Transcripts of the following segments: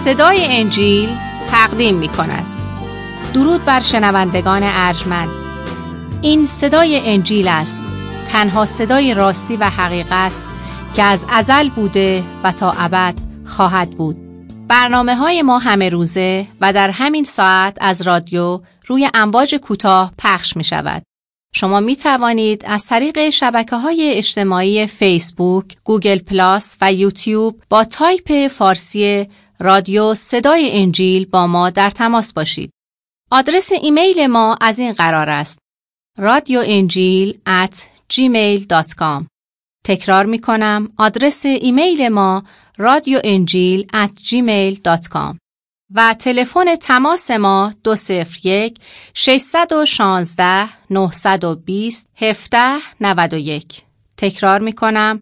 صدای انجیل تقدیم می کند. درود بر شنوندگان ارجمند. این صدای انجیل است، تنها صدای راستی و حقیقت که از ازل بوده و تا ابد خواهد بود. برنامه‌های ما همه روزه و در همین ساعت از رادیو روی امواج کوتاه پخش می شود. شما می توانید از طریق شبکه‌های اجتماعی فیسبوک، گوگل پلاس و یوتیوب با تایپ فارسی رادیو صدای انجیل با ما در تماس باشید. آدرس ایمیل ما از این قرار است: radioenjil@gmail.com. تکرار می کنم، آدرس ایمیل ما radioenjil@gmail.com و تلفن تماس ما 201-616-920-1791. تکرار می کنم،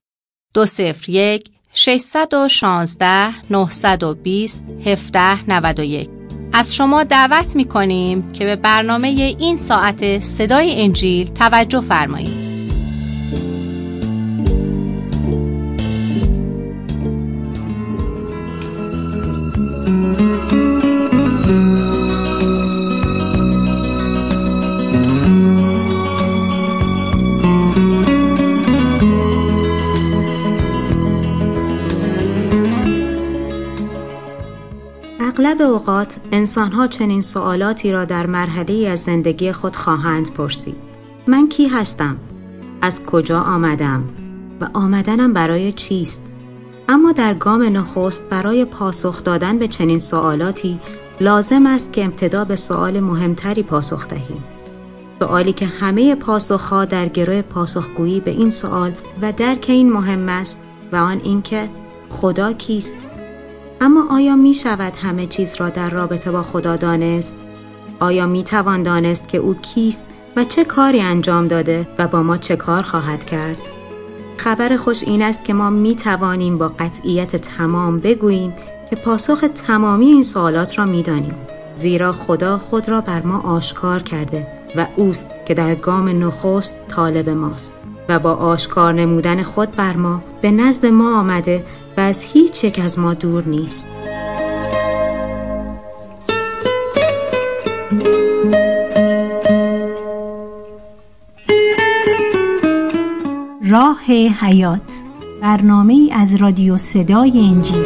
201-616-920-1791. از شما دعوت می کنیم که به برنامه این ساعت صدای انجیل توجه فرمایید. اغلب اوقات انسان‌ها چنین سوالاتی را در مرحله‌ای از زندگی خود خواهند پرسید: من کی هستم؟ از کجا آمدم؟ و آمدنم برای چیست؟ اما در گام نخست برای پاسخ دادن به چنین سوالاتی لازم است که ابتدا به سوال مهمتری پاسخ دهیم. سوالی که همه پاسخ‌ها در گروه پاسخگویی به این سوال و درک این مهم است و آن این که خدا کیست؟ اما آیا می شود همه چیز را در رابطه با خدا دانست؟ آیا می توان دانست که او کیست و چه کاری انجام داده و با ما چه کار خواهد کرد؟ خبر خوش این است که ما می توانیم با قطعیت تمام بگوییم که پاسخ تمامی این سوالات را می دانیم، زیرا خدا خود را بر ما آشکار کرده و اوست که در گام نخست طالب ماست و با آشکار نمودن خود بر ما به نزد ما آمده و از هیچ یک از ما دور نیست. راه حیات، برنامه‌ای از رادیو صدای انجیل.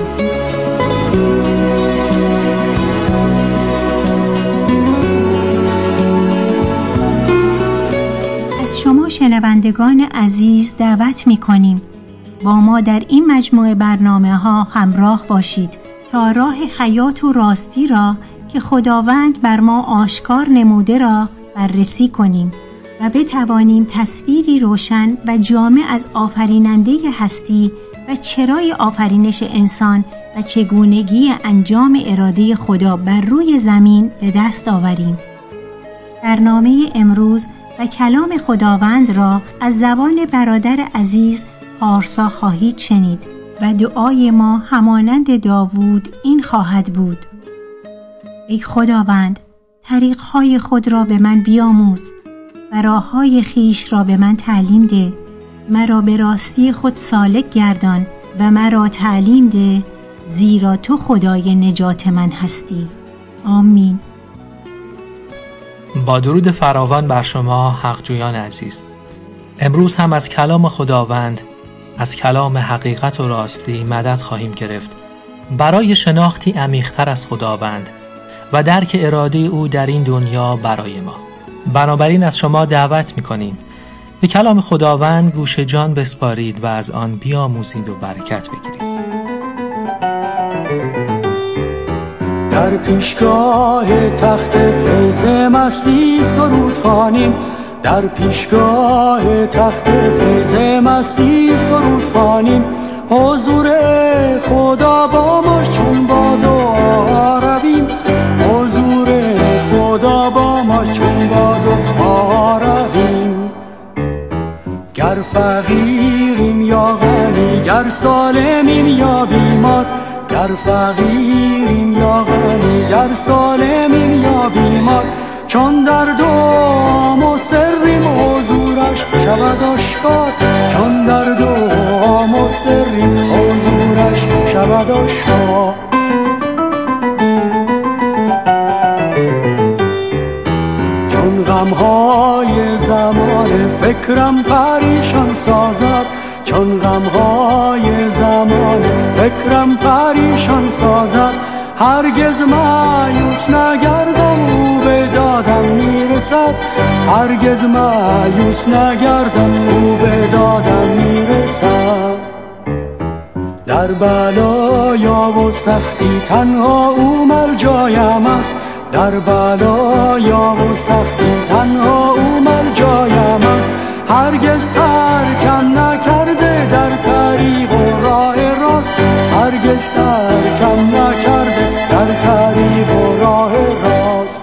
از شما شنوندگان عزیز دعوت می‌کنیم با ما در این مجموعه برنامه‌ها همراه باشید تا راه حیات و راستی را که خداوند بر ما آشکار نموده را بررسی کنیم و بتوانیم تصویری روشن و جامع از آفریننده هستی و چرای آفرینش انسان و چگونگی انجام اراده خدا بر روی زمین به دست آوریم. برنامه امروز و کلام خداوند را از زبان برادر عزیز پارسا خواهید شنید و دعای ما همانند داوود این خواهد بود: ای خداوند، طریق‌های خود را به من بیاموز و راه‌های خویش را به من تعلیم ده. مرا به راستی خود سالک گردان و مرا تعلیم ده، زیرا تو خدای نجات من هستی. آمین. با درود فراوان بر شما حقجویان عزیز. امروز هم از کلام خداوند، از کلام حقیقت و راستی مدد خواهیم گرفت برای شناختی عمیق‌تر از خداوند و درک اراده او در این دنیا برای ما. بنابراین از شما دعوت می‌کنیم به کلام خداوند گوش جان بسپارید و از آن بیاموزید و برکت بگیرید. در پیشگاه تخت فیض مسیح سرود خوانیم، در پیشگاه تخت فیض مسیح سرود خوانیم. حضور خدا با ما چون با دعا رویم، حضور خدا با ما چون با دعا رویم. گر فقیریم یا غنی، گر سالمیم یا بیمار، گر فقیریم یا غنی، گر سالمیم یا بیمار، چون در دعا مصریم حضورش شود آشکار، چون در دعا مصریم حضورش شود آشکار. فکرم پریشان سازد چون غمهای زمانه، فکرم پریشان سازد هرگز مایوس نگردم او به دادم میرسد، هرگز مایوس نگردم او به دادم میرسد. در بلایا و سختی تنها او ملجایم است، در بلایا و سختی تنها او ملجایم است، هرگز ترکم نکرده در طریق و راه راست، هرگز ترکم نکرده در طریق و راه راست.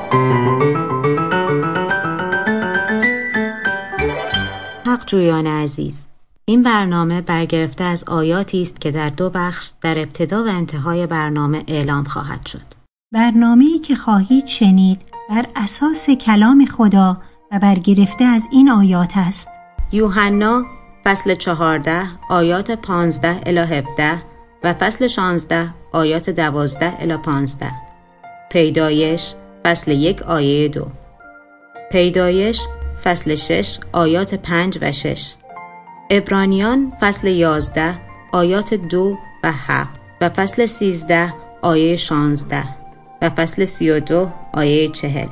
حق جویان عزیز، این برنامه برگرفته از آیاتی است که در 2 بخش در ابتدا و انتهای برنامه اعلام خواهد شد. برنامه‌ای که خواهید شنید بر اساس کلام خدا و برگرفته از این آیات است. یوحنا فصل 14 آیات 15 الی 17 و فصل 16 آیات 12 الی 15. پیدایش فصل 1 آیه 2. پیدایش فصل 6 آیات 5 و 6. عبرانیان فصل 11 آیات 2 و 7 و فصل 13 آیه 16 و فصل 32 آیه 40.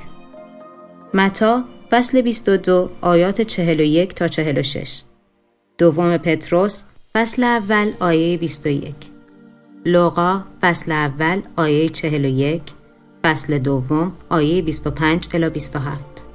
متی فصل 22 آیات 41 تا 46. دوم پتروس فصل اول آیه 21. لوقا فصل اول آیه 41، فصل دوم آیه 25 الی 27.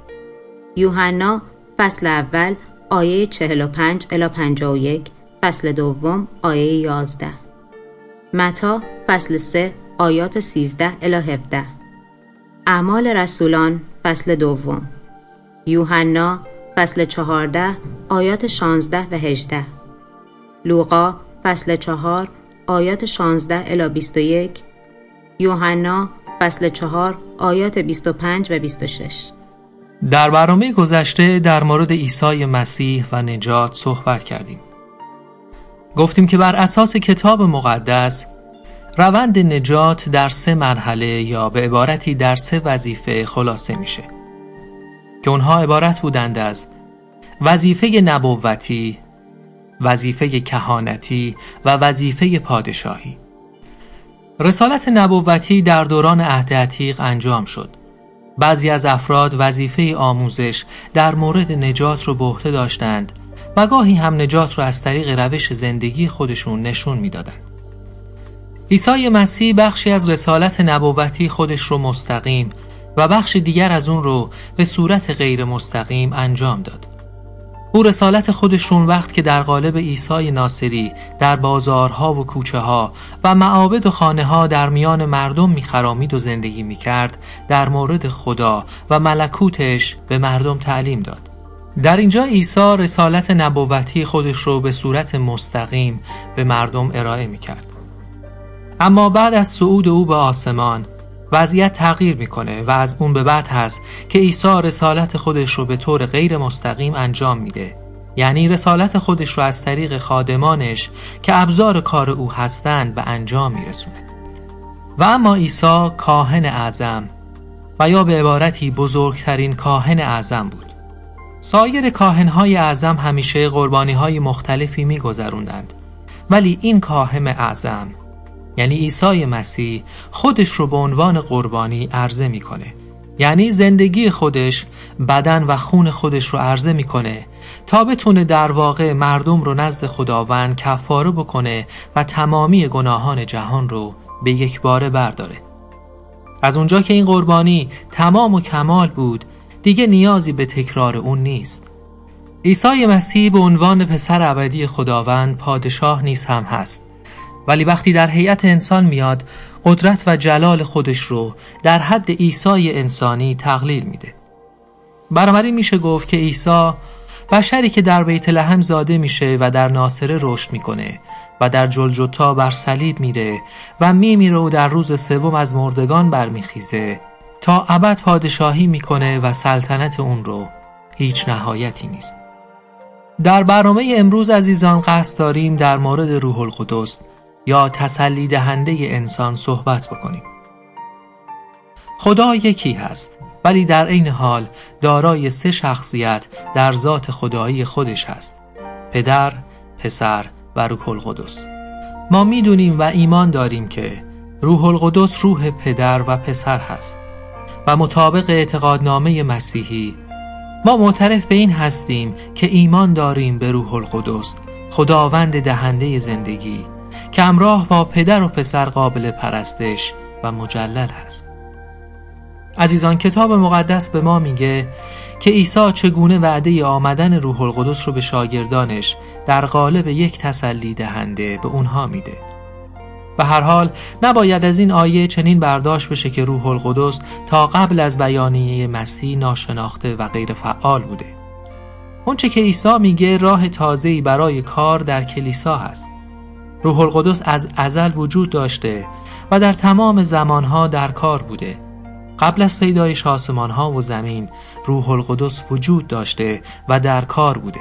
یوحنا فصل اول آیه 45 الی 51، فصل دوم آیه 11. متی فصل 3 آیات 13 الی 17. اعمال رسولان فصل دوم. یوحنا فصل 14 آیات 16 و 18. لوقا فصل 4 آیات 16 الی 21. یوحنا فصل 4 آیات 25 و 26. در برنامه گذشته در مورد عیسی مسیح و نجات صحبت کردیم. گفتیم که بر اساس کتاب مقدس روند نجات در 3 مرحله یا به عبارتی در 3 وظیفه خلاصه میشه که اونها عبارت بودند از وظیفه نبوتی، وظیفه کهانتی و وظیفه پادشاهی. رسالت نبوتی در دوران عهد عتیق انجام شد. بعضی از افراد وظیفه آموزش در مورد نجات رو به عهده داشتند و گاهی هم نجات رو از طریق روش زندگی خودشون نشون میدادند. عیسی مسیح بخشی از رسالت نبوتی خودش رو مستقیم و بخش دیگر از اون رو به صورت غیر مستقیم انجام داد. او رسالت خودشون وقت که در قالب عیسی ناصری در بازارها و کوچه ها و معابد و خانه ها در میان مردم میخرامید و زندگی میکرد، در مورد خدا و ملکوتش به مردم تعلیم داد. در اینجا عیسی رسالت نبوتی خودش رو به صورت مستقیم به مردم ارائه میکرد. اما بعد از صعود او به آسمان وضعیت تغییر میکنه و از اون به بعد هست که عیسی رسالت خودش رو به طور غیر مستقیم انجام میده، یعنی رسالت خودش رو از طریق خادمانش که ابزار کار او هستند به انجام میرسونه. و اما عیسی کاهن اعظم و یا به عبارتی بزرگترین کاهن اعظم بود. سایر کاهنهای اعظم همیشه قربانیهای مختلفی میگذروندند، ولی این کاهن اعظم یعنی عیسی مسیح خودش رو به عنوان قربانی عرضه میکنه، یعنی زندگی خودش، بدن و خون خودش رو عرضه میکنه تا بتونه در واقع مردم رو نزد خداوند کفاره بکنه و تمامی گناهان جهان رو به یک باره برداره. از اونجا که این قربانی تمام و کمال بود، دیگه نیازی به تکرار اون نیست. عیسی مسیح به عنوان پسر ابدی خداوند پادشاه نیز هم هست، ولی وقتی در هیئت انسان میاد قدرت و جلال خودش رو در حد عیسی انسانی تقلیل میده. بنابراین میشه گفت که عیسی بشری که در بیت لحم زاده میشه و در ناصره رشد میکنه و در جلجتا بر صلیب میره و میمیره و در روز سوم از مردگان برمیخیزه تا ابد پادشاهی میکنه و سلطنت اون رو هیچ نهایتی نیست. در برنامه امروز عزیزان قصد داریم در مورد روح القدس یا تسلی دهنده انسان صحبت بکنیم. خدا یکی هست، ولی در عین حال دارای 3 شخصیت در ذات خدایی خودش هست: پدر، پسر و روح القدس. ما میدونیم و ایمان داریم که روح القدس روح پدر و پسر هست و مطابق اعتقادنامه مسیحی ما معترف به این هستیم که ایمان داریم به روح القدس، خداوند دهنده زندگی، که همراه با پدر و پسر قابل پرستش و مجلل هست. عزیزان، کتاب مقدس به ما میگه که عیسی چگونه وعده آمدن روح القدس رو به شاگردانش در قالب یک تسلی دهنده به اونها میده. به هر حال نباید از این آیه چنین برداشت بشه که روح القدس تا قبل از بیانیه مسیح ناشناخته و غیر فعال بوده. اونچه که عیسی میگه راه تازه‌ای برای کار در کلیسا هست. روح القدس از ازل وجود داشته و در تمام زمانها در کار بوده. قبل از پیدایش آسمانها و زمین روح القدس وجود داشته و در کار بوده.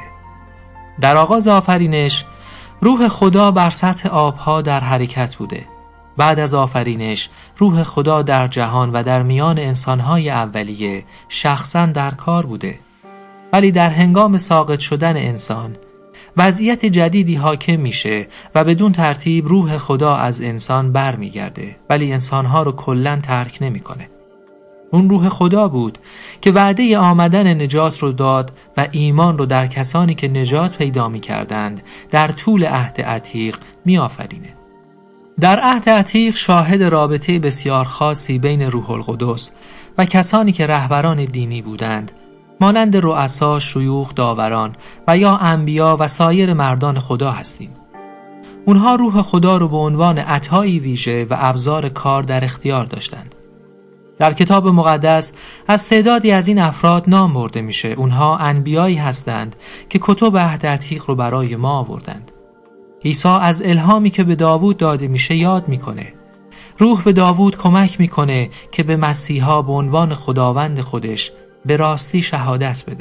در آغاز آفرینش روح خدا بر سطح آبها در حرکت بوده. بعد از آفرینش روح خدا در جهان و در میان انسانهای اولیه شخصاً در کار بوده. ولی در هنگام ساقط شدن انسان وضعیت جدیدی حاکم میشه و بدون ترتیب روح خدا از انسان برمیگرده، ولی انسانها رو کلاً ترک نمیکنه. اون روح خدا بود که وعده آمدن نجات رو داد و ایمان رو در کسانی که نجات پیدا می‌کردند در طول عهد عتیق می‌آفرینه. در عهد عتیق شاهد رابطه بسیار خاصی بین روح القدس و کسانی که رهبران دینی بودند، مانند رؤسا، شیوخ، داوران و یا انبیا و سایر مردان خدا هستیم. اونها روح خدا رو به عنوان عطایی ویژه و ابزار کار در اختیار داشتند. در کتاب مقدس از تعدادی از این افراد نام برده میشه. اونها انبیایی هستند که کتب عهد عتیق رو برای ما آوردند. عیسی از الهامی که به داوود داده میشه یاد میکنه. روح به داوود کمک میکنه که به مسیحا به عنوان خداوند خودش به راستی شهادت بده.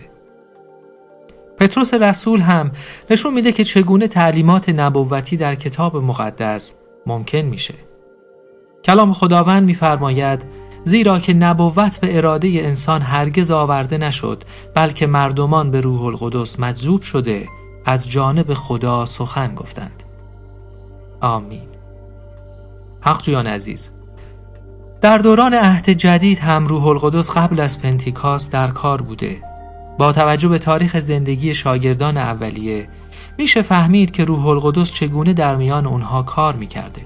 پتروس رسول هم نشون میده که چگونه تعلیمات نبوتی در کتاب مقدس ممکن میشه. کلام خداوند میفرماید: زیرا که نبوت به اراده انسان هرگز آورده نشد، بلکه مردمان به روح القدس مجذوب شده از جانب خدا سخن گفتند. آمین. حقجویان عزیز، در دوران عهد جدید هم روح القدس قبل از پنتیکاست در کار بوده. با توجه به تاریخ زندگی شاگردان اولیه میشه فهمید که روح القدس چگونه در میان اونها کار میکرده.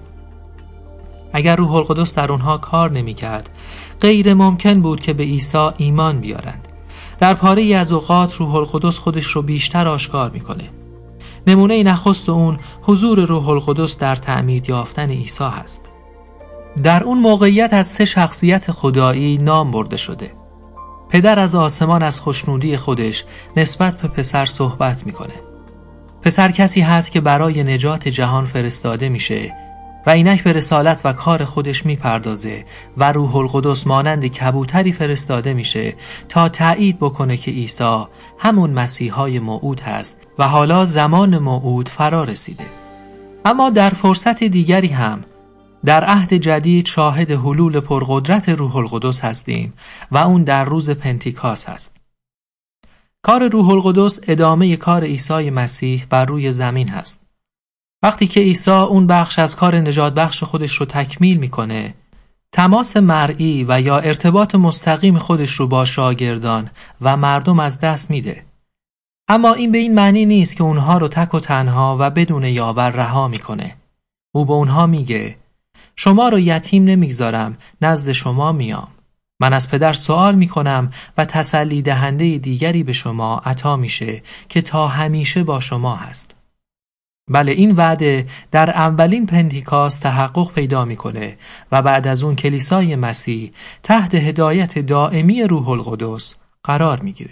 اگر روح القدس در اونها کار نمیکرد، غیر ممکن بود که به عیسی ایمان بیارند. در پاره‌ای از اوقات روح القدس خودش رو بیشتر آشکار میکنه. نمونه نخست اون حضور روح القدس در تعمید یافتن عیسی هست. در اون موقعیت از 3 شخصیت خدایی نام برده شده. پدر از آسمان از خوشنودی خودش نسبت به پسر صحبت میکنه. پسر کسی هست که برای نجات جهان فرستاده میشه و اینک به رسالت و کار خودش میپردازه و روح القدس مانند کبوتری فرستاده میشه تا تایید بکنه که عیسی همون مسیحای موعود هست و حالا زمان موعود فرا رسیده. اما در فرصت دیگری هم در عهد جدید شاهد حلول پرقدرت روح القدس هستیم و اون در روز پنتیکاست هست. کار روح القدس ادامه کار عیسی مسیح بر روی زمین هست. وقتی که عیسی اون بخش از کار نجات بخش خودش رو تکمیل میکنه، تماس مرئی و یا ارتباط مستقیم خودش رو با شاگردان و مردم از دست میده. اما این به این معنی نیست که اونها رو تک و تنها و بدون یاور رها میکنه. او به اونها میگه: شما رو یتیم نمیگذارم، نزد شما میام. من از پدر سوال میکنم و تسلی دهنده دیگری به شما عطا میشه که تا همیشه با شما هست. بله، این وعده در اولین پنتیکاست تحقق پیدا میکنه و بعد از اون کلیسای مسیح تحت هدایت دائمی روح القدس قرار میگیره.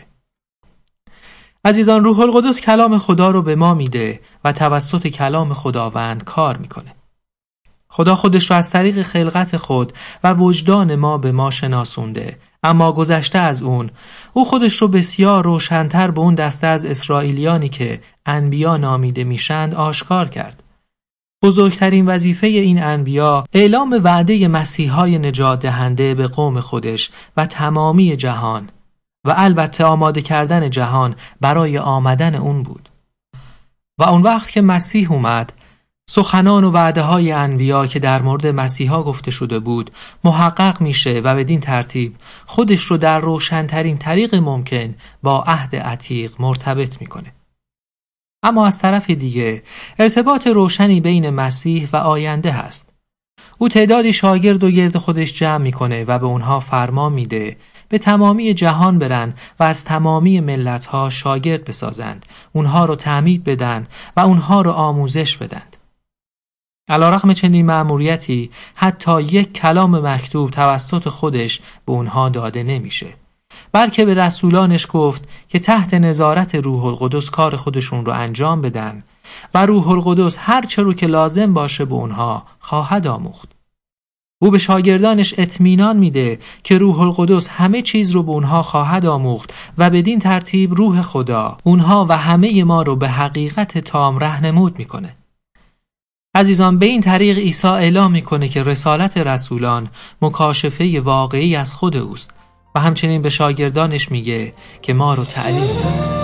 عزیزان، روح القدس کلام خدا رو به ما میده و توسط کلام خداوند کار میکنه. خدا خودش رو از طریق خلقت خود و وجدان ما به ما شناسونده، اما گذشته از اون، او خودش رو بسیار روشن‌تر به اون دسته از اسرائیلیانی که انبیا نامیده میشند آشکار کرد. بزرگترین وظیفه این انبیا اعلام وعده مسیحای نجات دهنده به قوم خودش و تمامی جهان و البته آماده کردن جهان برای آمدن اون بود. و اون وقت که مسیح اومد، سخنان و وعده های انبیا که در مورد مسیحا گفته شده بود محقق میشه و بدین ترتیب خودش رو در روشن‌ترین طریق ممکن با عهد عتیق مرتبط میکنه. اما از طرف دیگه ارتباط روشنی بین مسیح و آینده هست. او تعدادی شاگرد و گرد خودش جمع میکنه و به اونها فرمان میده به تمامی جهان برن و از تمامی ملتها شاگرد بسازند، اونها رو تعمید بدن و اونها رو آموزش بدند. علیرغم چنین مأموریتی حتی یک کلام مکتوب توسط خودش به اونها داده نمیشه، بلکه به رسولانش گفت که تحت نظارت روح القدس کار خودشون رو انجام بدن و روح القدس هر چه رو که لازم باشه به اونها خواهد آموخت. او به شاگردانش اطمینان میده که روح القدس همه چیز رو به اونها خواهد آموخت و بدین ترتیب روح خدا اونها و همه ما رو به حقیقت تام راهنمود میکنه. عزیزان، به این طریق عیسی اعلام میکنه که رسالت رسولان مکاشفه واقعی از خود اوست و همچنین به شاگردانش میگه که ما رو تعلیم بده.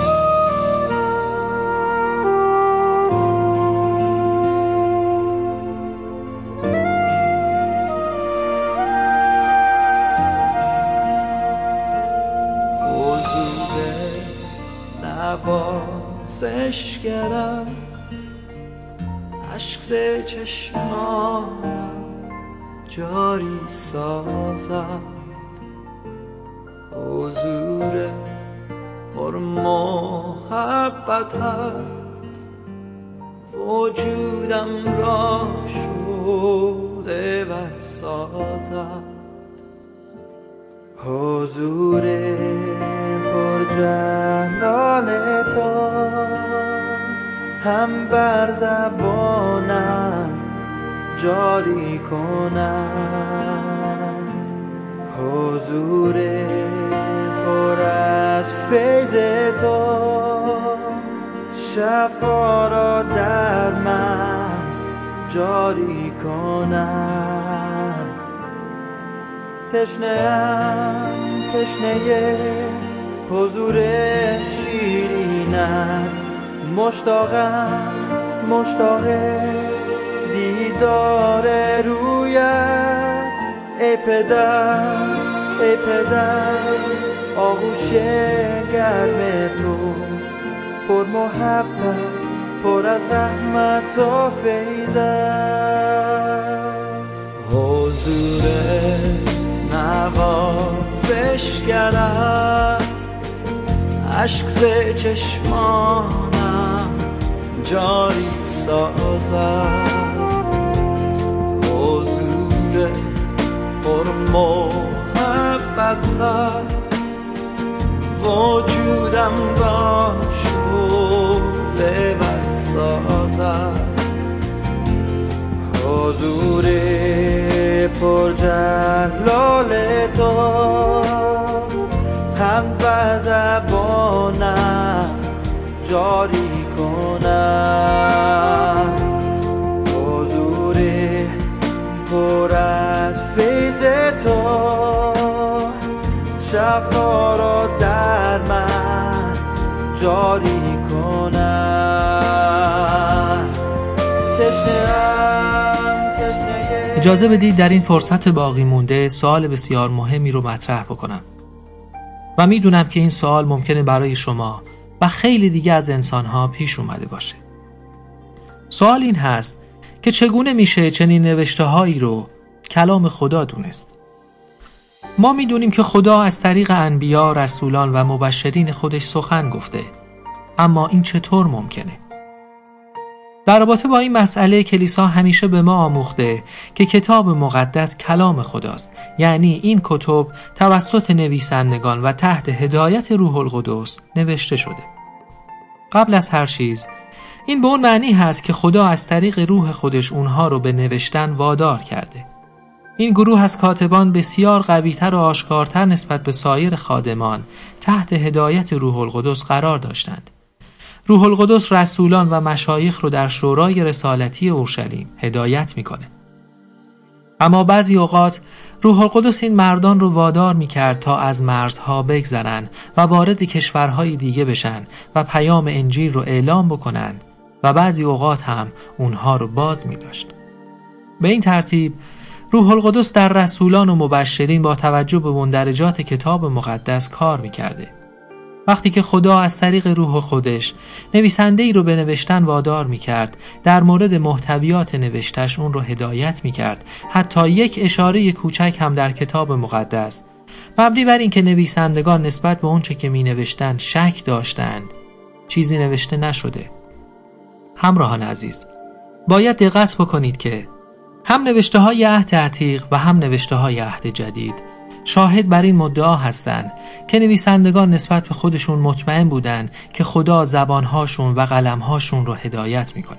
نوازشگرت عشق ز چشمانم جاری سازد، حضور پر محبتت وجودم را شعله ور سازد، حضور پر جلال تو هم بر زبانم جاری کنم، حضور پر از فیض تو شفا را در من جاری کنم. تشنه‌ام تشنه حضور شیرینت، مشتاقم مشتاق دیدار رویت، ای پدر ای پدر آغوش گرم تو پر محبت پر از رحمت و فیض است، حضور نوازشگرت عشق ز چشمانم جاری سازد، حضور پر محبتت وجودم را شعله ور سازد، حضور پر جلال تو هم بر زبانم جاری کنم، حضور پر از فیض تو شفا را در من جاری کنم. اجازه بدید در این فرصت باقی مونده سوال بسیار مهمی رو مطرح بکنم و میدونم که این سوال ممکنه برای شما و خیلی دیگه از انسانها پیش اومده باشه. سوال این هست که چگونه میشه چنین نوشته هایی رو کلام خدا دونست؟ ما میدونیم که خدا از طریق انبیا، رسولان و مبشرین خودش سخن گفته، اما این چطور ممکنه؟ در رابطه با این مسئله کلیسا همیشه به ما آموخته که کتاب مقدس کلام خداست، یعنی این کتب توسط نویسندگان و تحت هدایت روح القدس نوشته شده. قبل از هر چیز این به اون معنی هست که خدا از طریق روح خودش اونها رو به نوشتن وادار کرده. این گروه از کاتبان بسیار قوی‌تر و آشکارتر نسبت به سایر خادمان تحت هدایت روح القدس قرار داشتند روح القدس رسولان و مشایخ رو در شورای رسالتی اورشلیم هدایت میکنه. اما بعضی اوقات روح القدس این مردان رو وادار میکرد تا از مرزها بگذرن و وارد کشورهای دیگه بشن و پیام انجیل رو اعلام بکنن و بعضی اوقات هم اونها رو باز میداشت. به این ترتیب روح القدس در رسولان و مبشرین با توجه به مندرجات کتاب مقدس کار میکرده. وقتی که خدا از طریق روح خودش نویسنده‌ای رو به نوشتن وادار میکرد، در مورد محتویات نوشتش اون رو هدایت میکرد. حتی یک اشاره کوچک هم در کتاب مقدس مبنی بر این که نویسندگان نسبت به اون چه که می نوشتن شک داشتند، چیزی نوشته نشده. همراهان عزیز، باید دقت بکنید که هم نوشته های عهد عتیق و هم نوشته های عهد جدید شاهد بر این مدعا هستند که نویسندگان نسبت به خودشون مطمئن بودند که خدا زبانهاشون و قلمهاشون رو هدایت میکنه.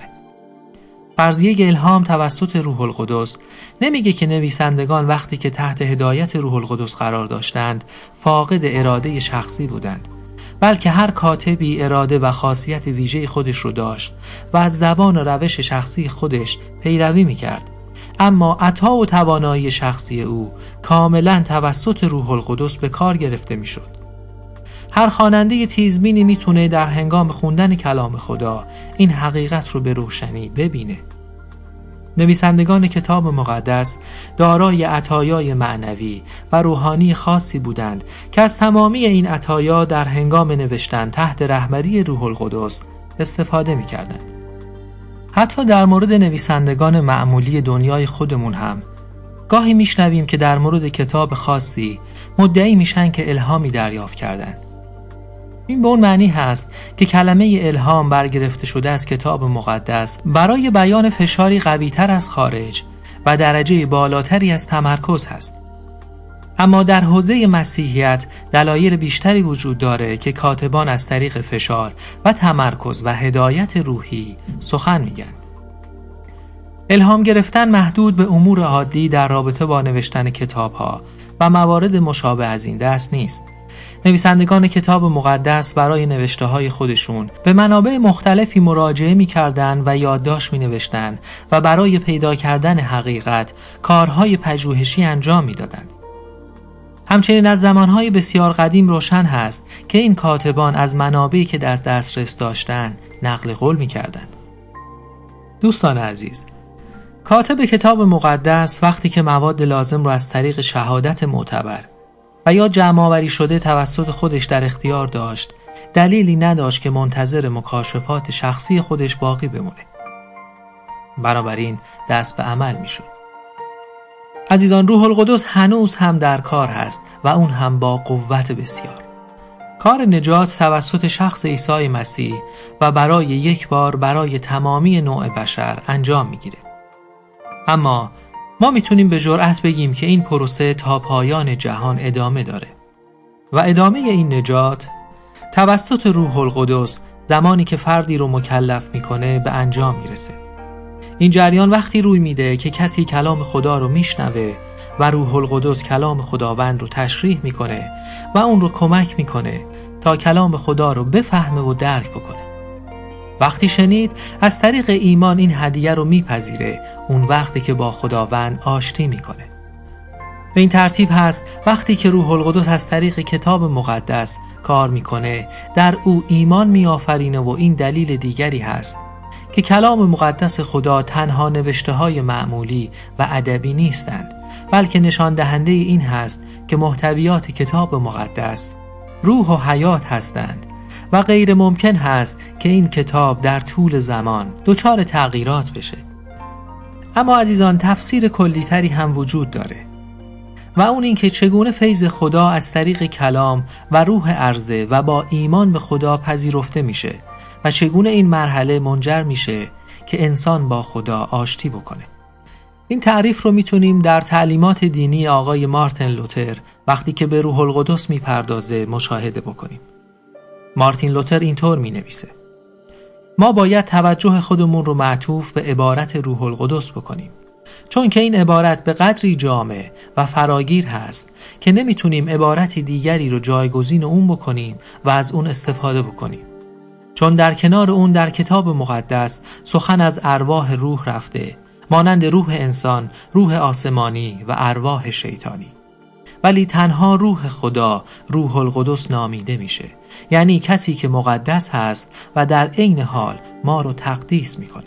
فرضیه الهام توسط روح القدس نمیگه که نویسندگان وقتی که تحت هدایت روح القدس قرار داشتند فاقد اراده شخصی بودند، بلکه هر کاتبی اراده و خاصیت ویژه خودش رو داشت و از زبان و روش شخصی خودش پیروی میکرد. اما عطا و توانایی شخصی او کاملا توسط روح القدس به کار گرفته میشد. هر خواننده تیزبینی میتونه در هنگام خوندن کلام خدا این حقیقت رو به روشنی ببینه. نویسندگان کتاب مقدس دارای عطایای معنوی و روحانی خاصی بودند که از تمامی این عطایا در هنگام نوشتن تحت رهبری روح القدس استفاده میکردند. حتی در مورد نویسندگان معمولی دنیای خودمون هم گاهی میشنویم که در مورد کتاب خاصی مدعی میشن که الهامی دریافت کردن. این به اون معنی هست که کلمه الهام برگرفته شده از کتاب مقدس برای بیان فشاری قوی‌تر از خارج و درجه بالاتری از تمرکز هست. اما در حوزه مسیحیت دلایل بیشتری وجود داره که کاتبان از طریق فشار و تمرکز و هدایت روحی سخن میگن. الهام گرفتن محدود به امور عادی در رابطه با نوشتن کتاب‌ها و موارد مشابه از این دست نیست. نویسندگان کتاب مقدس برای نوشته‌های خودشون به منابع مختلفی مراجعه می‌کردند و یادداشت می‌نوشتند و برای پیدا کردن حقیقت کارهای پژوهشی انجام می‌دادند. همچنین از زمانهای بسیار قدیم روشن هست که این کاتبان از منابعی که در دسترس داشتند نقل قول می‌کردند. دوستان عزیز، کاتب کتاب مقدس وقتی که مواد لازم رو از طریق شهادت معتبر و یا جمع‌آوری شده توسط خودش در اختیار داشت، دلیلی نداشت که منتظر مکاشفات شخصی خودش باقی بمونه. بنابراین دست به عمل می‌شد. عزیزان، روح القدس هنوز هم در کار هست و اون هم با قوت بسیار. کار نجات توسط شخص عیسی مسیح و برای یک بار برای تمامی نوع بشر انجام میگیره. اما ما میتونیم به جرأت بگیم که این پروسه تا پایان جهان ادامه داره و ادامه این نجات توسط روح القدس زمانی که فردی رو مکلف میکنه به انجام میرسه. این جریان وقتی روی میده که کسی کلام خدا رو میشنوه و روح القدس کلام خداوند رو تشریح میکنه و اون رو کمک میکنه تا کلام خدا رو بفهمه و درک بکنه. وقتی شنید از طریق ایمان این هدیه رو میپذیره، اون وقتی که با خداوند آشتی میکنه. به این ترتیب هست وقتی که روح القدس از طریق کتاب مقدس کار میکنه در او ایمان میآفرینه و این دلیل دیگری هست که کلام مقدس خدا تنها نوشته‌های معمولی و ادبی نیستند، بلکه نشان دهنده این هست که محتویات کتاب مقدس روح و حیات هستند و غیر ممکن هست که این کتاب در طول زمان دچار تغییرات بشه. اما عزیزان، تفسیر کلی‌تری هم وجود داره و اون این که چگونه فیض خدا از طریق کلام و روح عرضه و با ایمان به خدا پذیرفته میشه و چگونه این مرحله منجر میشه که انسان با خدا آشتی بکنه. این تعریف رو میتونیم در تعلیمات دینی آقای مارتین لوتر وقتی که به روح القدس میپردازه مشاهده بکنیم. مارتین لوتر اینطور مینویسه: ما باید توجه خودمون رو معطوف به عبارت روح القدس بکنیم، چون که این عبارت به قدری جامع و فراگیر هست که نمیتونیم عبارتی دیگری رو جایگزین اون بکنیم و از اون استفاده بکنیم. چون در کنار اون در کتاب مقدس سخن از ارواح روح رفته، مانند روح انسان، روح آسمانی و ارواح شیطانی. ولی تنها روح خدا روح القدس نامیده میشه، یعنی کسی که مقدس هست و در عین حال ما رو تقدیس میکنه.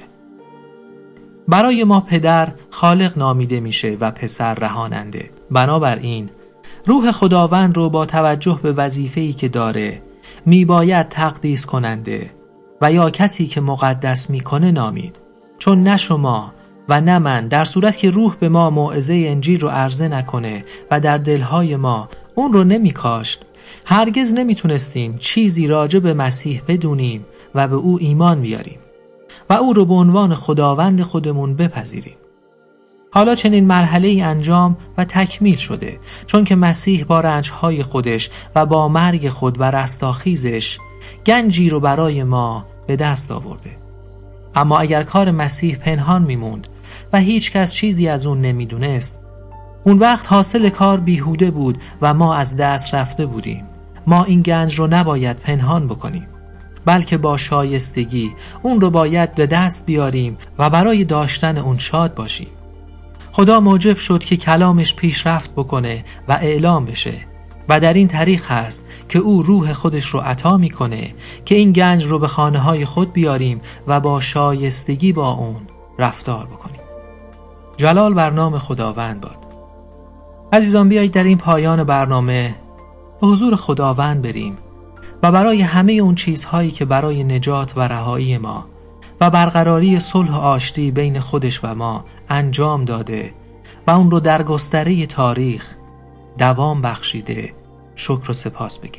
برای ما پدر خالق نامیده میشه و پسر رهاننده. بنابراین روح خداوند رو با توجه به وظیفه‌ای که داره میباید تقدیس کننده و یا کسی که مقدس میکنه نامید، چون نه شما و نه من در صورت که روح به ما موعظه انجیل رو عرضه نکنه و در دلهای ما اون رو نمیکاشت، هرگز نمیتونستیم چیزی راجع به مسیح بدونیم و به او ایمان بیاریم و او رو به عنوان خداوند خودمون بپذیریم. حالا چنین مرحله‌ای انجام و تکمیل شده، چون که مسیح با رنج‌های خودش و با مرگ خود و رستاخیزش گنجی رو برای ما به دست آورده. اما اگر کار مسیح پنهان میموند و هیچ کس چیزی از اون نمیدونست، اون وقت حاصل کار بیهوده بود و ما از دست رفته بودیم. ما این گنج رو نباید پنهان بکنیم، بلکه با شایستگی اون رو باید به دست بیاریم و برای داشتن اون شاد باشیم. خدا موجب شد که کلامش پیشرفت بکنه و اعلام بشه و در این طریق هست که او روح خودش رو عطا میکنه که این گنج رو به خانه های خود بیاریم و با شایستگی با اون رفتار بکنیم. جلال بر نام خداوند باد. عزیزان، بیایید در این پایان برنامه به حضور خداوند بریم و برای همه اون چیزهایی که برای نجات و رهایی ما و برقراری صلح و آشتی بین خودش و ما انجام داده و اون رو در گستره تاریخ دوام بخشیده شکر و سپاس بگیم.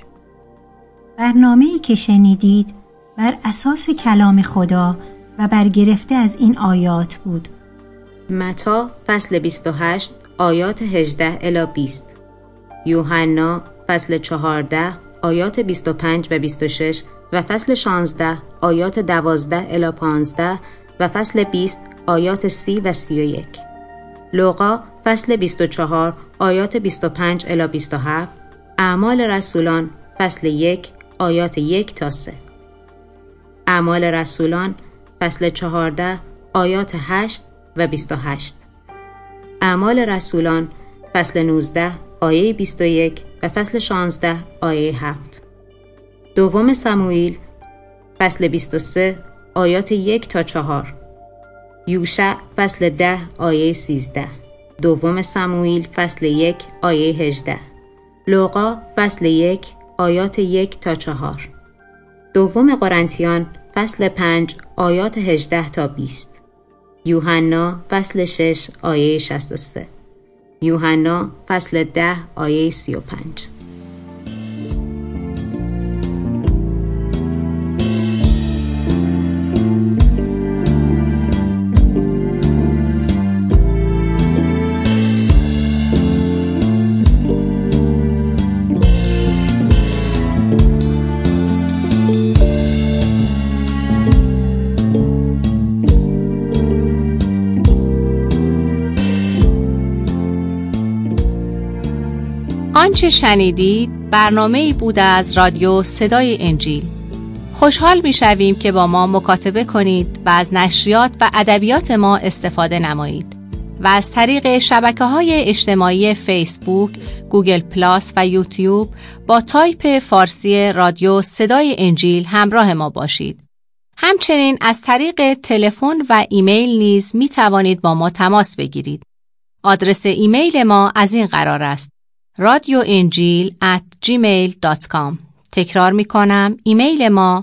برنامه‌ای که شنیدید بر اساس کلام خدا و برگرفته از این آیات بود. متی فصل 28 آیات 18 الی 20، یوحنا فصل 14 آیات 25 و 26 و فصل 16 آیات 12 الی 15 و فصل 20 آیات 30 و 31، لوقا فصل 24 آیات 25 الی 27، اعمال رسولان فصل 1 آیات 1 تا 3، اعمال رسولان فصل 14 آیات 8 و 28، اعمال رسولان فصل 19 آیه 21 و فصل 16 آیه 7، دوم سموئیل فصل 23 آیات 1 تا 4، یوشع فصل 10 آیه 13، دوم سموئیل فصل 1 آیه 18، لوقا فصل 1 آیات 1 تا 4، دوم قرنتیان فصل 5 آیات 18 تا 20، یوحنا فصل 6 آیه 63، یوحنا فصل 10 آیه 35. آنچه شنیدید برنامه‌ای بود از رادیو صدای انجیل. خوشحال می‌شویم که با ما مکاتبه کنید و از نشریات و ادبیات ما استفاده نمایید و از طریق شبکه‌های اجتماعی فیسبوک، گوگل پلاس و یوتیوب با تایپ فارسی رادیو صدای انجیل همراه ما باشید. همچنین از طریق تلفن و ایمیل نیز می‌توانید با ما تماس بگیرید. آدرس ایمیل ما از این قرار است: radioenjil@gmail.com. تکرار می کنم، ایمیل ما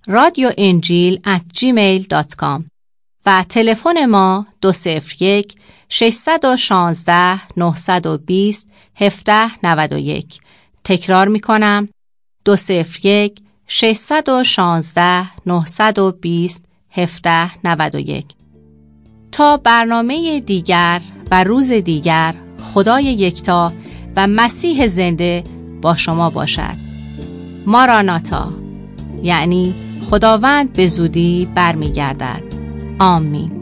radioenjil@gmail.com و تلفن ما 201 616 920 1791. تکرار می کنم، 201 616 920 1791. تا برنامه دیگر و روز دیگر، خدای یکتا و مسیح زنده با شما باشد. ماراناتا، یعنی خداوند به زودی برمیگردد. آمین.